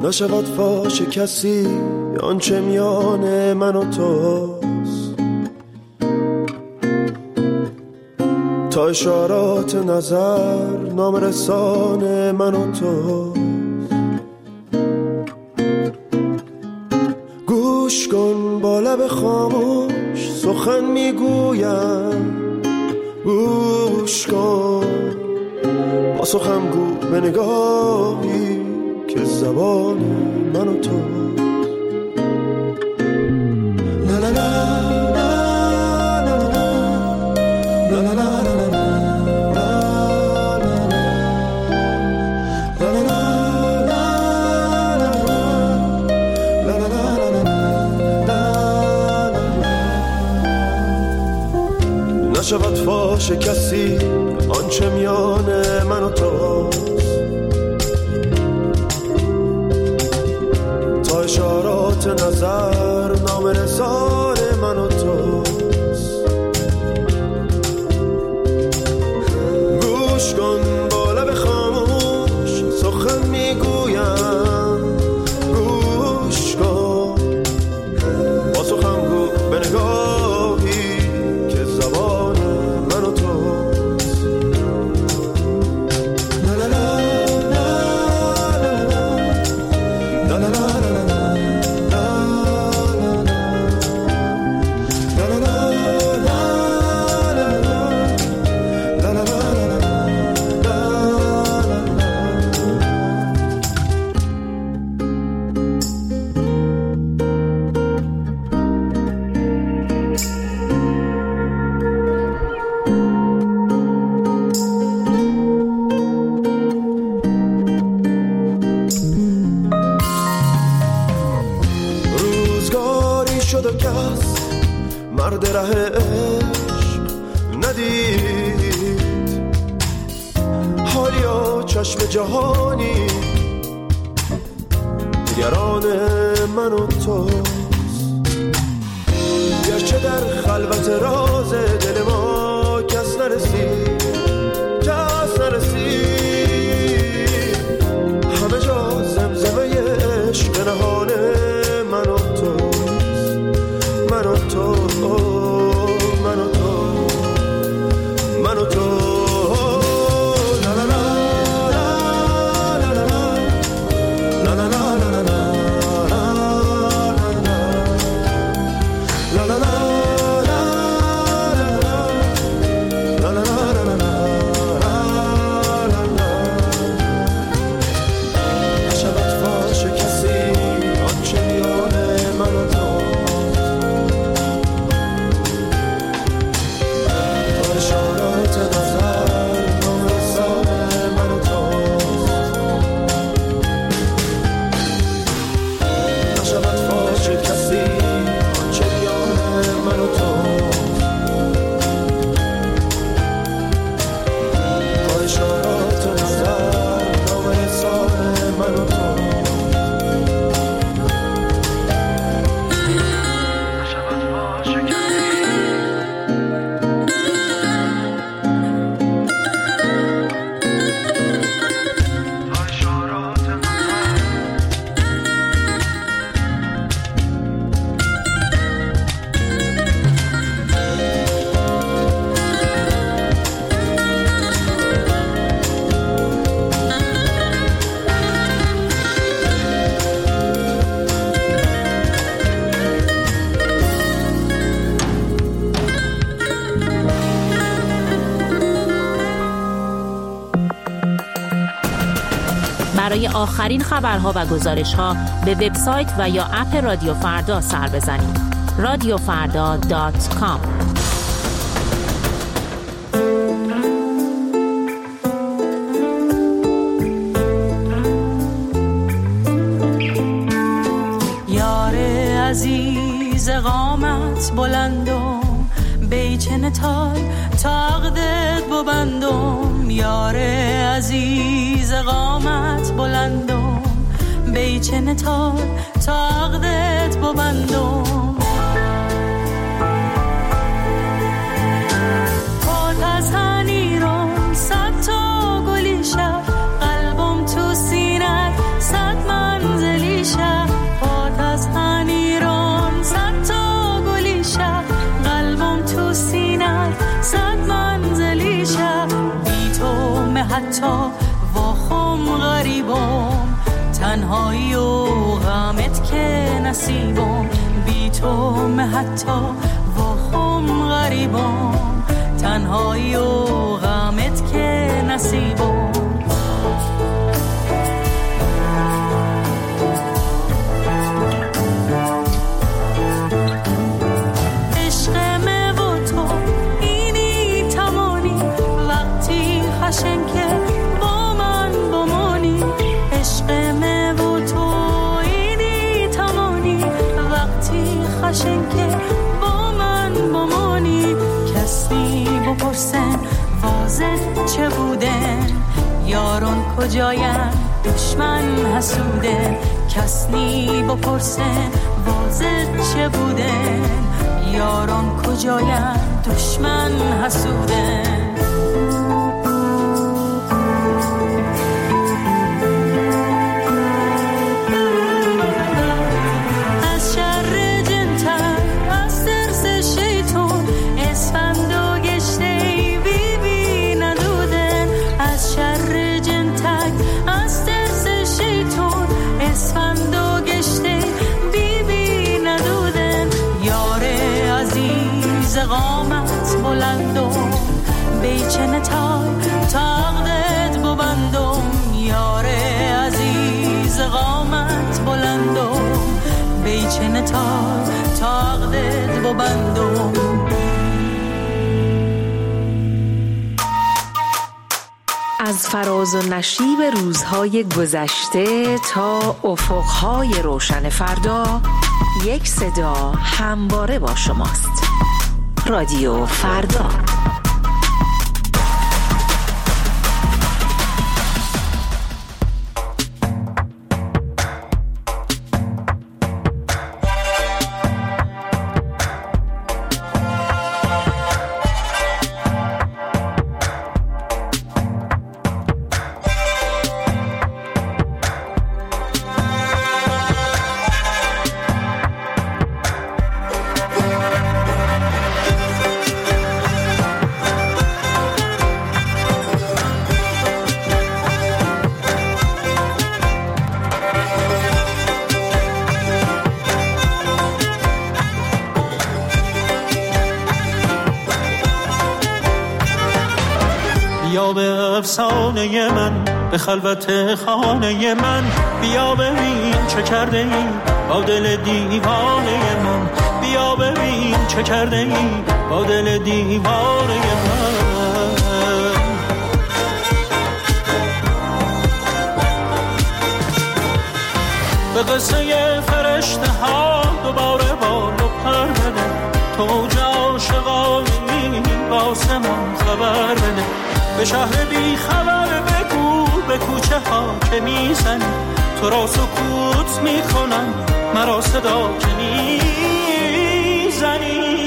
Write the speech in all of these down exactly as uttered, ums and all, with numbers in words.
نشود فاش کسی آنچه میان من و توست، تا اشارات نظر نام رسان من و توست. گوش کن با لب خاموش سخن میگویم، گوش کن با سخن گو به نگاهی که زبان من و تو. لا لا لا نشود فاش کسی آنچه میان من و توست، تا اشارات نظر نام رسان من و توست. گوش کن با لب خاموش سخن میگویم، گوش کن با سخن گو به نگاهی که زبان من و توست. لا لا لا لا لا لا مرد ره عشق ندید، حالیا چشم جهانی نگران من و توست. گرچه در خلوت راز دل ما کس نرسید، کس نرسید، همه جا زمزمه عشق نهان من و توست، من و تو، من و تو، من و تو. برای آخرین خبرها و گزارش‌ها به وبسایت و یا اپ رادیو فردا سر بزنید. رادیو فردا دات کام. یار عزیز قامت بلندم، بیچن تال تاقدت ببندم. یار عزیز قامت بلندم، بیچن تال تاقدت ببندم. پات از هنیرم صد تا گلی شب، قلبم تو سینت صد منزلی نصیبم، بی تو حتی و خم غریبم، تنهایی و غمت که نصیبم. خشن که با من بمانی، عشق من و تو اینی تمانی، وقتی خشن که با من بمانی. کسی بپرسن واضح چه بودن، یاران کجاین دشمن حسودن. کسی بپرسن واضح چه بودن، یاران کجاین دشمن حسودن. قامت بلندم بیچن تای تاقدت ببندم، یار عزیز قامت بلندم بیچن تای تاقدت ببندم. از فراز و نشیب روزهای گذشته تا افقهای روشن فردا، یک صدا همواره با شماست. رادیو فردا. بیا به افسانه من، به خلوت خانه من، بیا ببین چه کرده ای با دل دیوانه من، بیا ببین چه کرده ای با دل دیوانه من. به قصه فرشته ها دوباره بال و پر بده، تو عاشقانی واسه من خبر بده. به شهر بی خبر بگو به کوچه ها که میزنی، تو را سکوت میکنم مرا صدا که میزنی.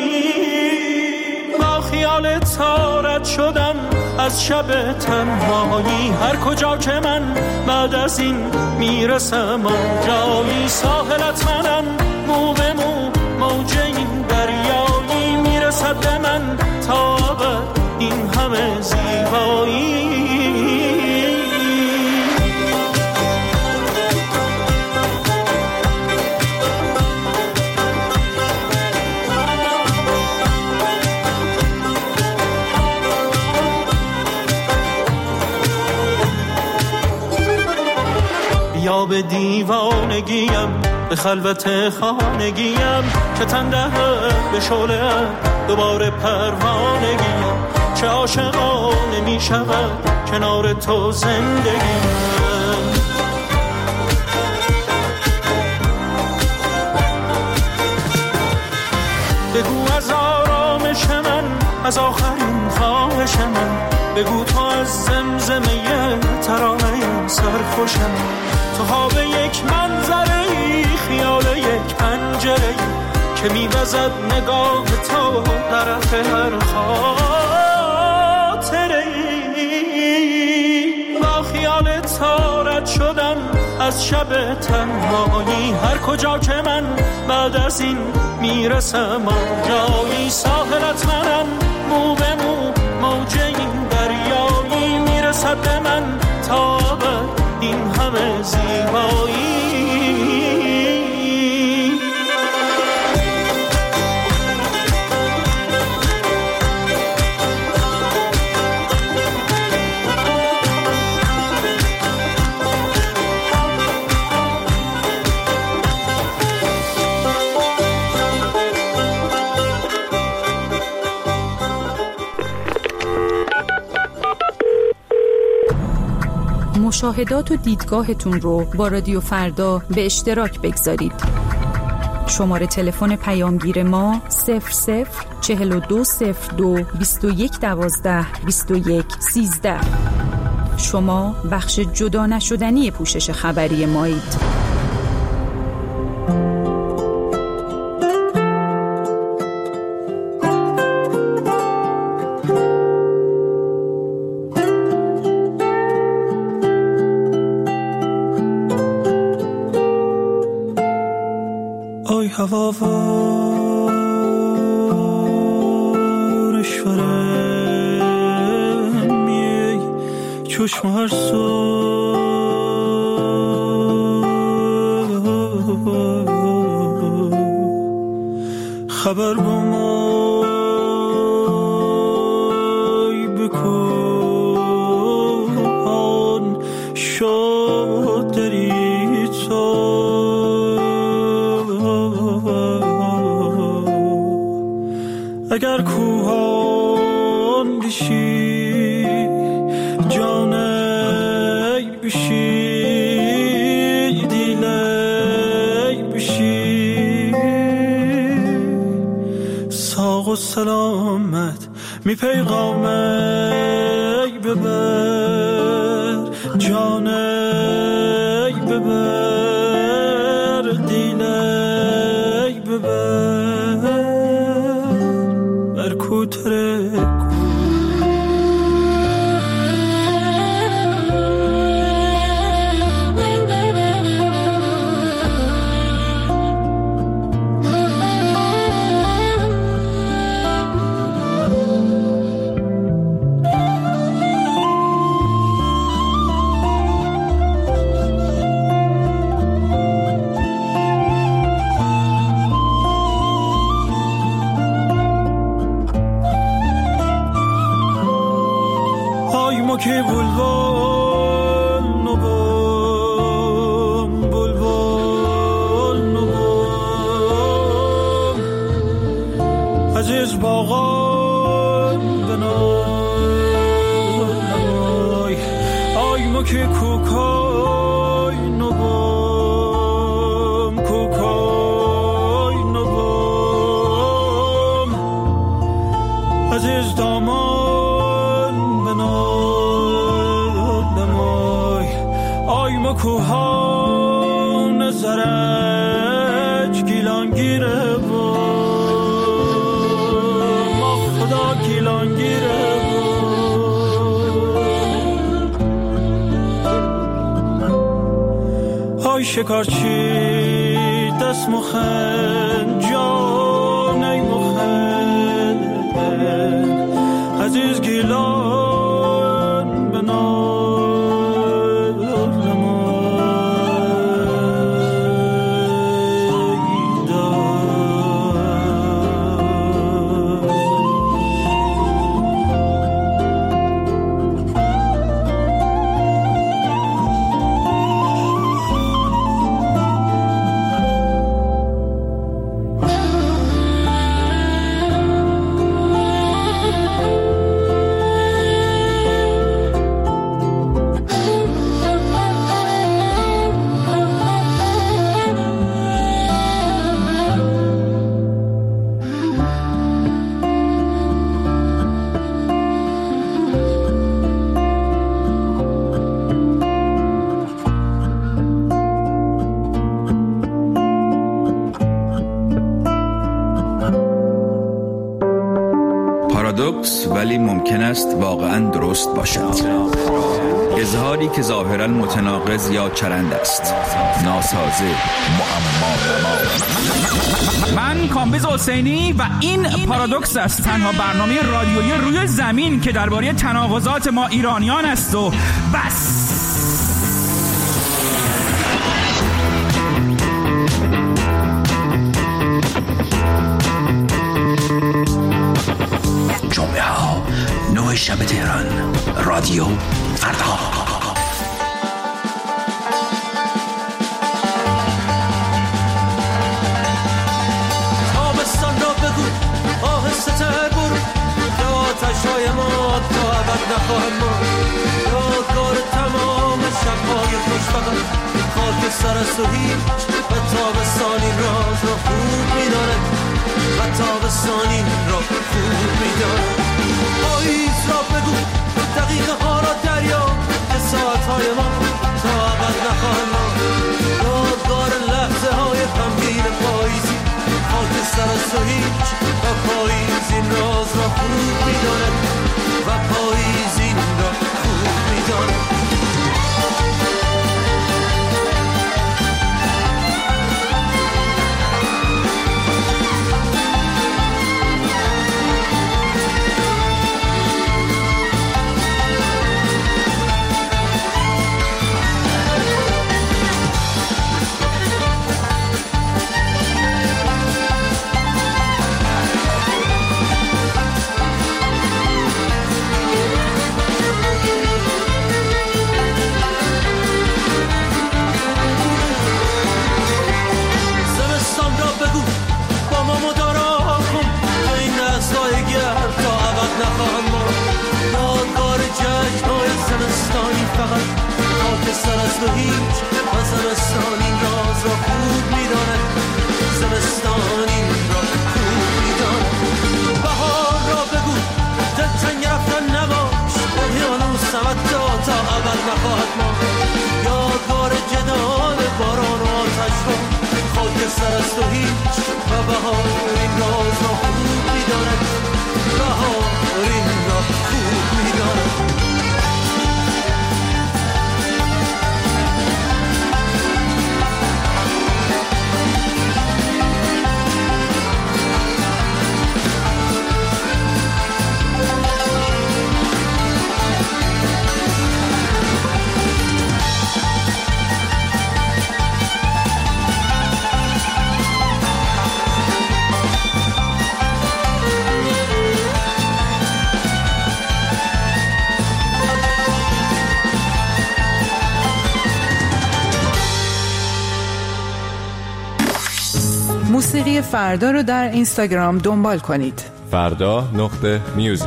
با خیال تارت شدم از شب تنهایی، هر کجا که من بعد از این میرسم آنجایی. ساحلت منم مو به مو موج این دریایی، میرسد به من تا ابد این همه زیبایی. بیا به دیوانگیم، به خلوت خانگیم، که تنده به شعله دوباره پروانگیم. چه عاشقانه می شود کنار تو زندگیم. بگو از آرامش من، از آخرین خواهش من، بگو تو از زمزمه ترانه سرخوشم. تو خواب یک منظره، خیال یک پنجره که میوزد نگاه تو طرف هر خاطره. با خیال تارت شدم از شب تنهایی، هر کجا که من بعد از این میرسم آنجایی. ساحلت منم مو به مو موج این دریایی، میرسد به من تا ابد این همه زیبایی. مشاهدات و دیدگاهتون رو با رادیو فردا به اشتراک بگذارید. شماره تلفن پیامگیر ما صفر صفر چهل و دو صفر دو بیست و یک دوازده بیست و یک سیزده. شما بخش جدا نشدنی پوشش خبری مایید. ای هوا وارشورم می چشم هر سو خبر بمای بکن شد دری تو اگر کوهان بشی جانی بشی دیلی بشی ساق و سلامت می پیغامی ببر جانی ببر دیلی ببر ترکو که بلبل نبام بلبل نبام عزیز باغان بنای آی ما که کوکای نبام کوکای نبام عزیز دامان بنای کوهان زرج گیلانگیره با ما خدا گیلانگیره با های شکارچی دست مخن جان ای مخن عزیز گیلان بنا پارادوکس ولی ممکن است واقعاً درست باشد. اظهاری که ظاهراً متناقض یا چرند است. ناسازه، معما. من کامبیز حسینی و این پارادوکس است، تنها برنامه رادیویی روی زمین که درباره تناقضات ما ایرانیان است و بس. جمعه ها نه شب تهران، رادیو فردا. آبستان را بگو آهسته تر برو که آتش های ما تا ابد نخواهم ما یادگار تمام شب خوش فقط خاک سر است و هیچ و تابستانی راز را خوب می‌داند و تابستانی را خوب می‌داند. پاییز را بگو دقیقه ها را دریا که ساعتهای ما تا ابد نخواهند ماند. یادگار لحظه های غمگین پاییزی خاک سر است و هیچ و پاییز این راز را خوب می‌داند و پاییز این را خوب می‌داند. سر است و هیچ و زمستان این راز را خوب می‌داند. زمستان این را خوب می‌داند. بهار را بگو دلتنگ رفتن نباش اقیانوس حتی تا ابد نخواهد ماند. یادگار جدال باران و آتش را خاک سر است و هیچ و بهار این راز را خوب می‌داند. بهار این را خوب می‌داند. موسیقی فردا رو در اینستاگرام دنبال کنید. فردا نقطه میوزیک.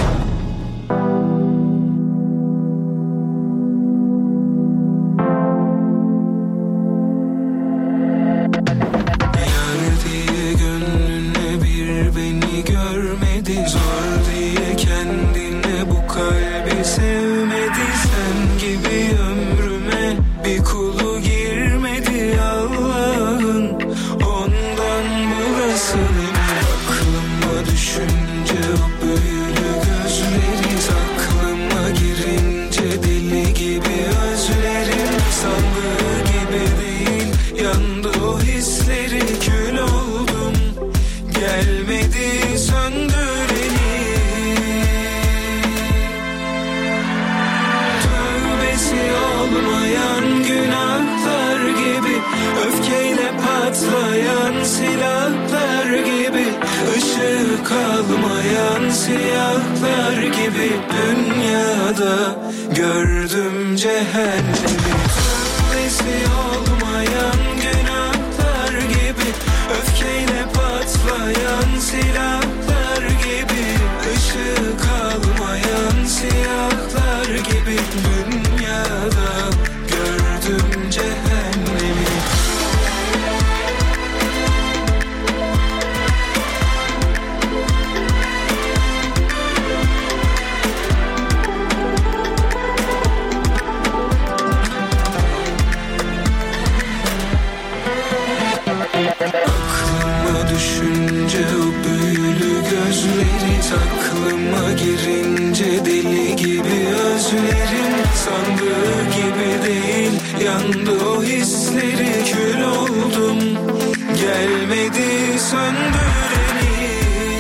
Kalmayan siyahlar gibi dünyada gördüm cehennemi. Tövbesi olmayan günahlar gibi, öfkeyle patlayan silahlar gibi, ışığı kalmayan siyahlar gibi dünyada gördüm cehennemi. Aklıma girince deli gibi özlerim, sandığı gibi değil yandı o hisleri, kül oldum gelmedi söndüreni.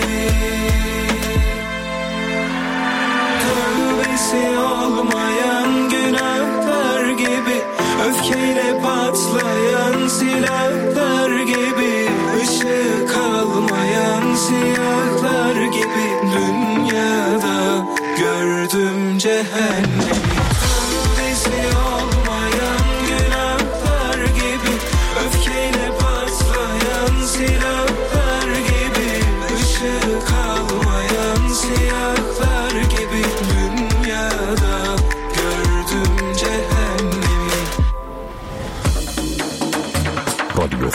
Tövbesi olmayan günahlar gibi, öfkeyle patlayan silahlar gibi, ışığı kalmayan siyahlar gibi dünyada gördüm cehennemi. Tövbesi olmayan günahlar gibi, öfkeyle patlayan silahlar gibi, ışığı kalmayan siyahlar gibi dünyada gördüm cehennemi.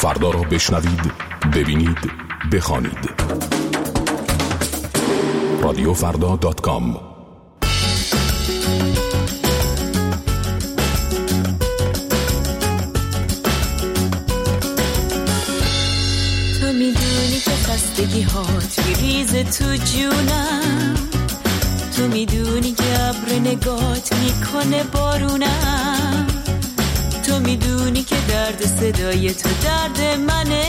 فردا را بشنوید، ببینید، بخوانید. رادیو فردا دات کام. تو میدونی که خستگی هات میریزه تو جونم، تو میدونی که ابر نگات میکنه بارونم، تو میدونی که درد صدای تو درد منه،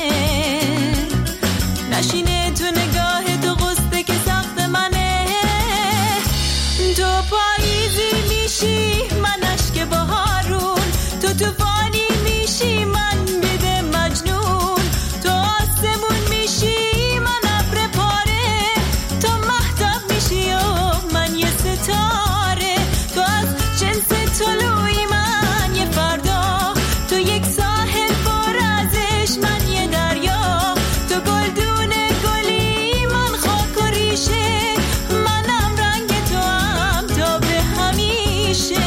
نشینه تو نگاه تو غصه که سخت منه، تو پاییزی میشی من اشک بهارون، تو توفانی میشی من بده مجنون، تو آسمون میشی من ابر پاره، تو مهتاب میشی و من یه ستاره، تو از جنس طلوعی من یه فردا، تو یک ساحل پر ازش من یه دریا، تو گلدون گلی من خاک و ریشه، منم رنگ تو هم تا به همیشه.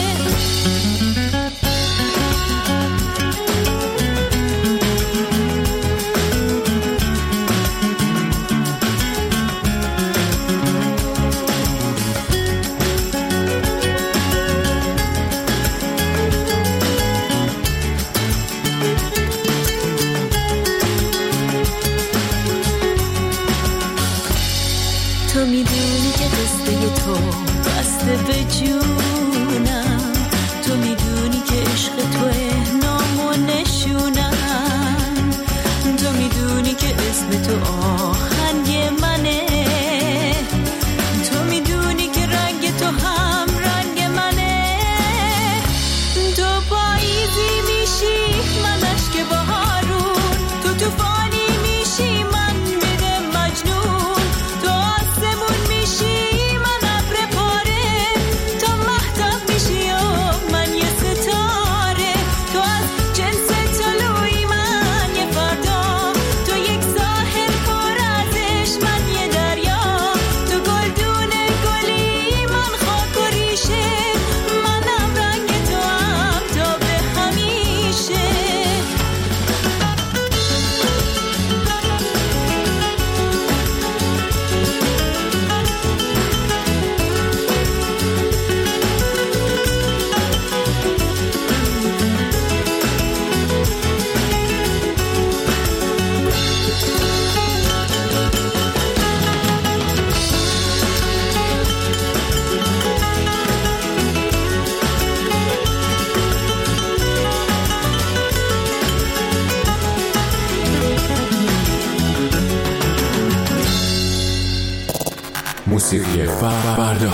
تو میدونی که قصه تو بسته به جونم، تو میدونی که عشق توه نام و نشونم، تو میدونی که اسم تو آهنگ منه، تو میدونی که رنگ تو هم رنگ منه، تو پاییزی میشی من اشک بهارون، تو توفانی میشی من بده مجنون، تو آسمون میشی من ابر پاره، تو مهتاب میشی و من یه ستاره، تو از جنس طلوعی من یه فردا، تو یک ساحل پر ازش من یه دریا، تو گلدون گلی من خاک و ریشه، منم رنگ تو هم تا به همیشه. موسیقی فردا.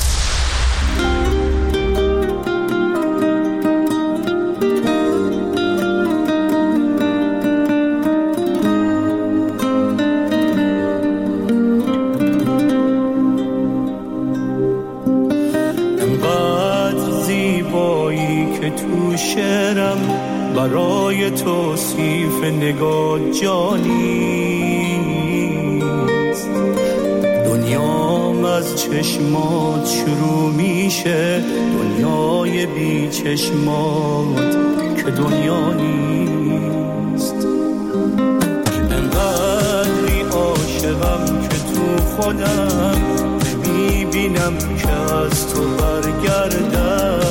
انقدر زیبایی که تو شعرم برای توصیف نگاه جانیست، دنیام از چشمات شروع میشه، دنیای بی چشمات که دنیا نیست، انقدری عاشقم که تو خودم میبینم که از تو برگردم،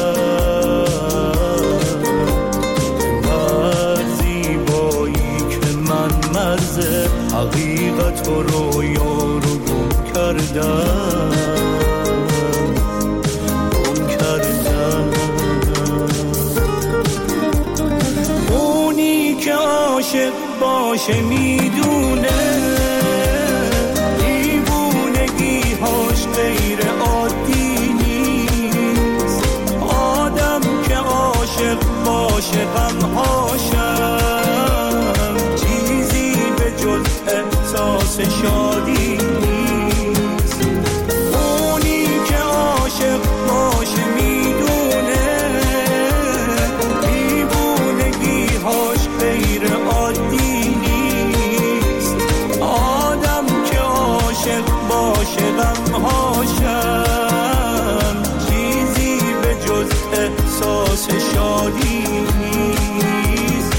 انقدر زیبایی که من مرز حقیقت و رویا رو گم کردم گم کردم اونی که عاشق باشه میدونه دیوونگی هاش غیر عادی نیست، آدم که عاشق باشه غم هاشم چیزی به جز احساس شادی نیست، اونی که عاشق باشه میدونه دیوونگی هاش غیر عادی نیست، آدم که عاشق باشه غم هاشم چیزی به جز احساس شادی نیست.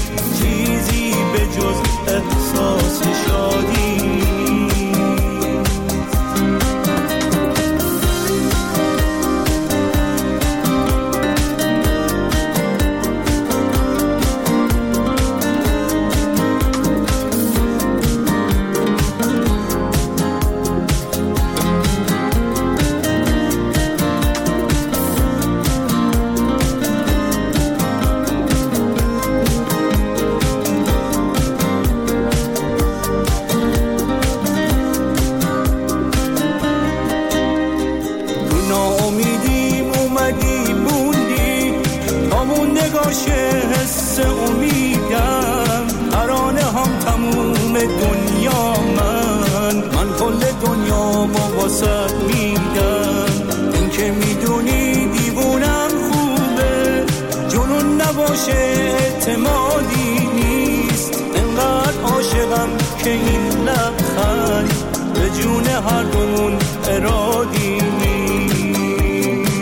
ناامیدیم اومدی موندی همون نگاش حس امیدم ترانه هم تموم دنیا من من کل دنیا با واسط میدم این که میدونی دیوونم خوبه جنون نباشه اعتمادی نیست انقدر عاشقم که این لبخند به جون هر دومون ارادی نیست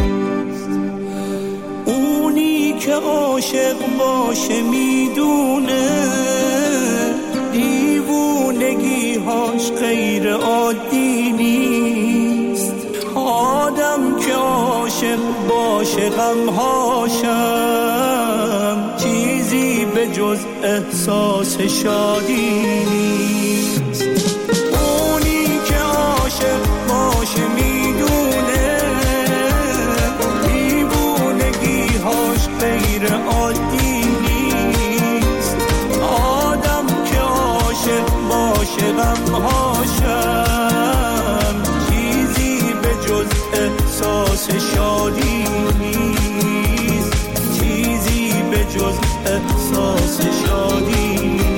اونی که عاشق باشه میدونه دیوونگی هاش غیر عادی نیست آدم که عاشق باشه غمهاشم چیزی به جز احساس شادی نیست اونی که عاشق باشه میدونه دیوونگی هاش غیر عادی نیست آدم که عاشق باشه غمهاشم چیزی به جز احساس شادی نیست چیزی به جز احساس شادی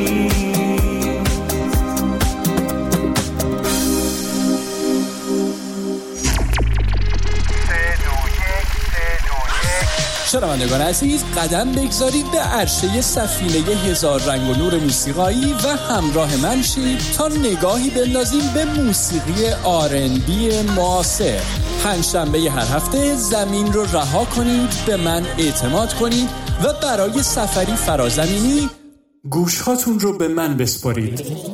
شنوندگان عزیز قدم بگذارید به عرشه سفینه هزار رنگ و نور موسیقایی و همراه من شید تا نگاهی بندازیم به موسیقی آر ان بی معاصر. پنجشنبه هر هفته زمین رو رها کنید، به من اعتماد کنید و برای سفری فرازمینی گوشهاتون رو به من بسپارید.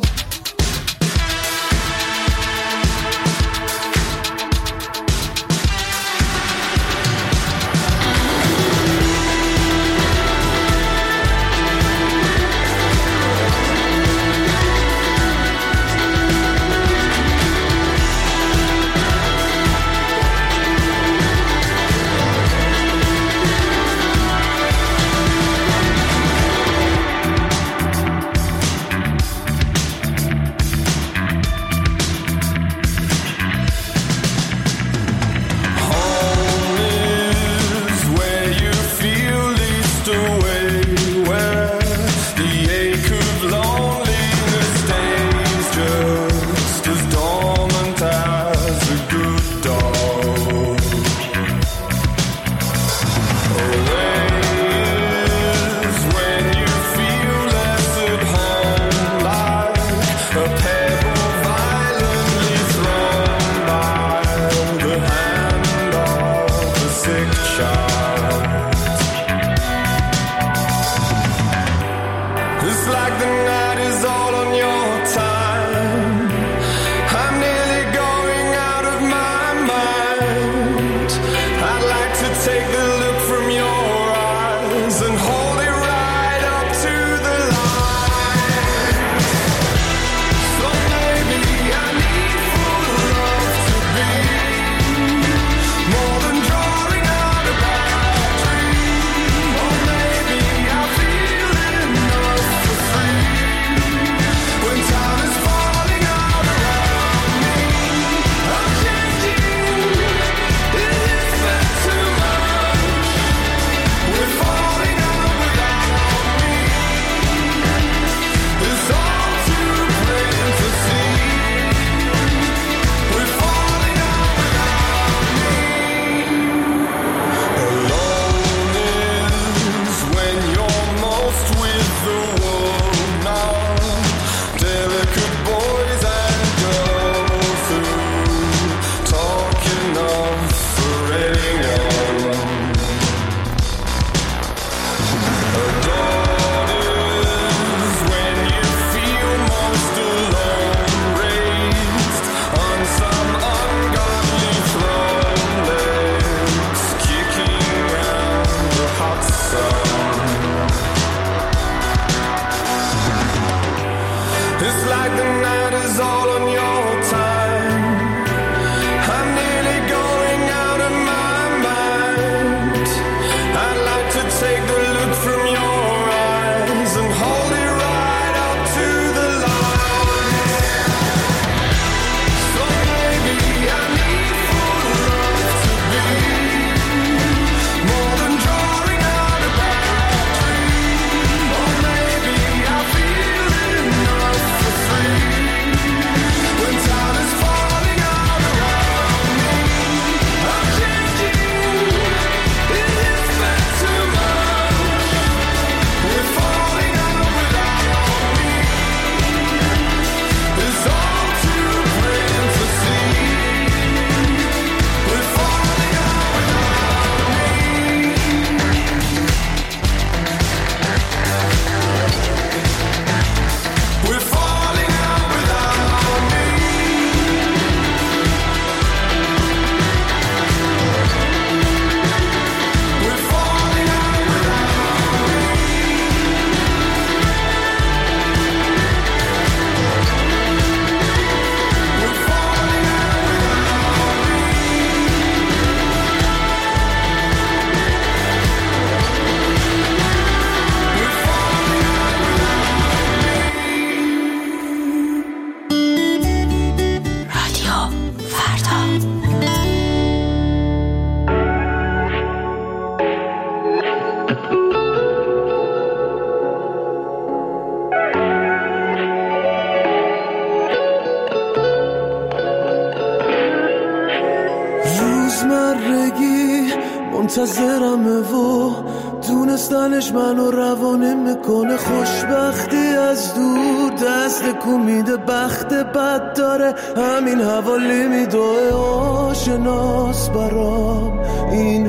روزمرگی منتظرمه و دونستنش منو روانه میکنه خوشبختی از دور دست کو میده بخت بد داره همین حوالی میدوه آشناس برام این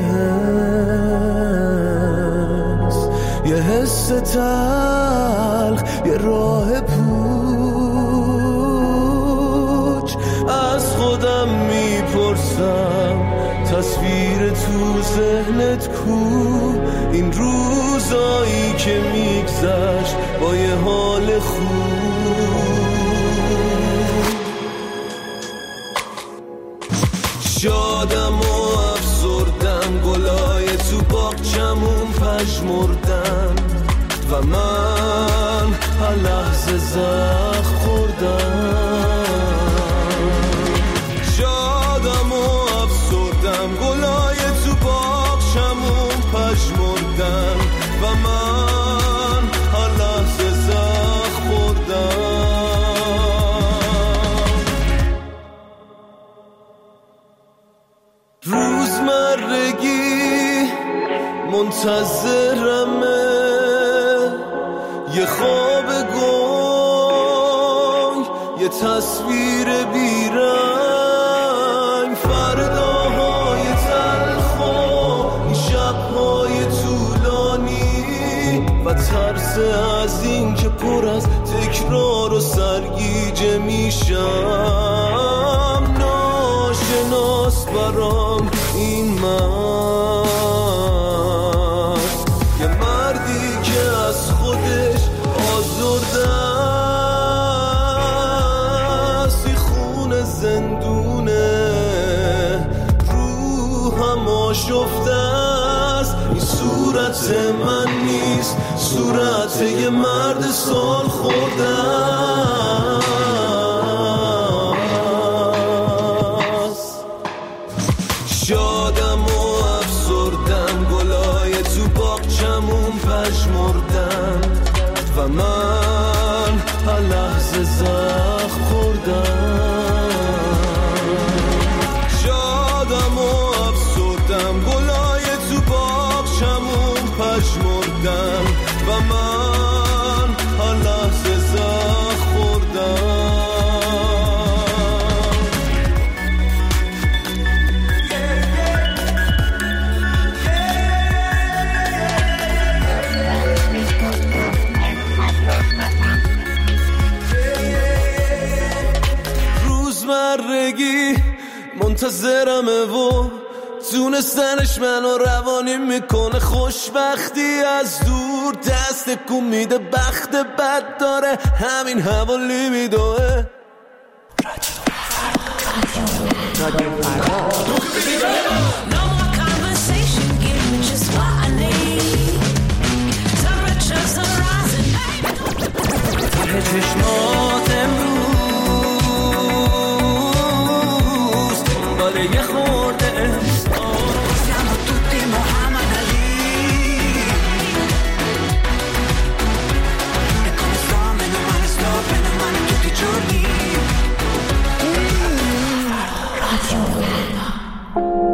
حس یه حس تلخ یه راه پوچ از خودم میپرسم تصویر تو ذهنت کو این روزایی که میگذشت با یه حال خوب شادم و افسردم گلای تو باغچمون پژمردن و من هر لحظه زخم خوردم شادم و افسردم گلای تو باغچمون پژمردن و من هر لحظه زخم خوردم روزمرگی منتظرمه یه خواب گنگ یه تصویر بیرنگ فرداهای تلخ و این شبهای طولانی و ترس از این که پر از تکرار و سرگیجه میشم ناشناس برام این مرد یه مردی که از خودش آزرده است این خون زندونه روحم آشفته است این صورت من نیست صورت یه مرد سال خورده است شادم و افسردم گلای تو باغچمون پژمردن و من هر لحظه زخم خوردم شادم و افسردم گلای تو باغچمون پژمردن و من هر لحظه زخم خوردم روزمرگی منتظرمه و تونستنش منو روانی میکنه خوشبختی از دور دست کو میده بخت بد داره همین حوالی میدوه رادیو فردا چشمات امروز باله یه خورده siamo tutti Muhammad Ali e come sto meno male sto bene male tutti i giorni Radio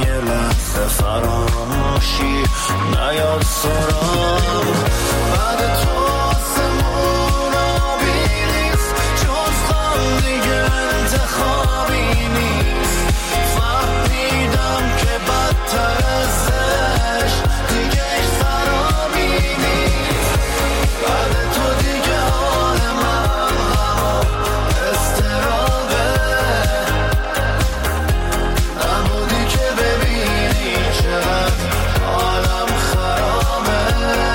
یه لحظه فراموشی نیاد سرام بعد تو آسمون آبی نیست جز غم دیگه انتخابی نیست فهمیدم که بدتر ازش دیگه ایش سرابی نیست بعد تو دیگه حال من همه استرابه نبودی که ببینی چقدر حالم خرابه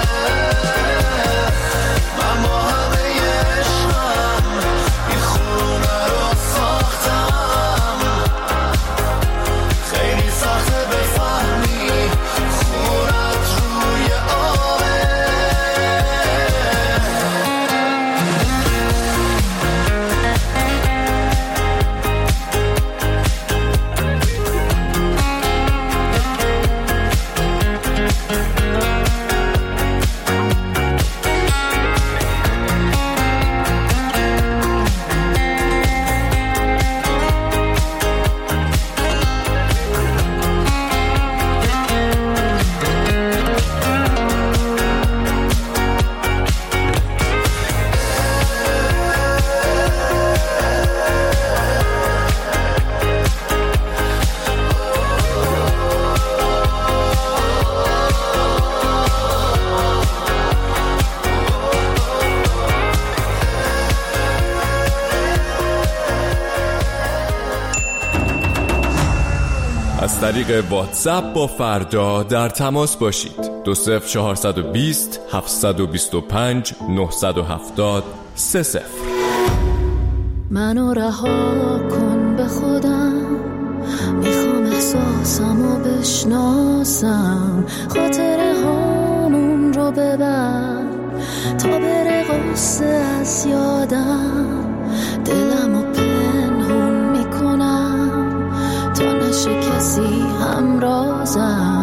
من با همه عشقم این خونه رو ساختم خیلی سخته بفهمی خونت روی آبه از طریق واتساپ با فردا در تماس باشید. دو صفر چهارصد و بیست هفتصد و بیست و پنج نهصد و هفتاد سه صفر. منو رها کن به خودم، میخوام احساسمو بشناسم، خاطره هامون رو ببر تا بره غصه از یادم، دلمو پنهون میکنم تا نشه کسی همرازم.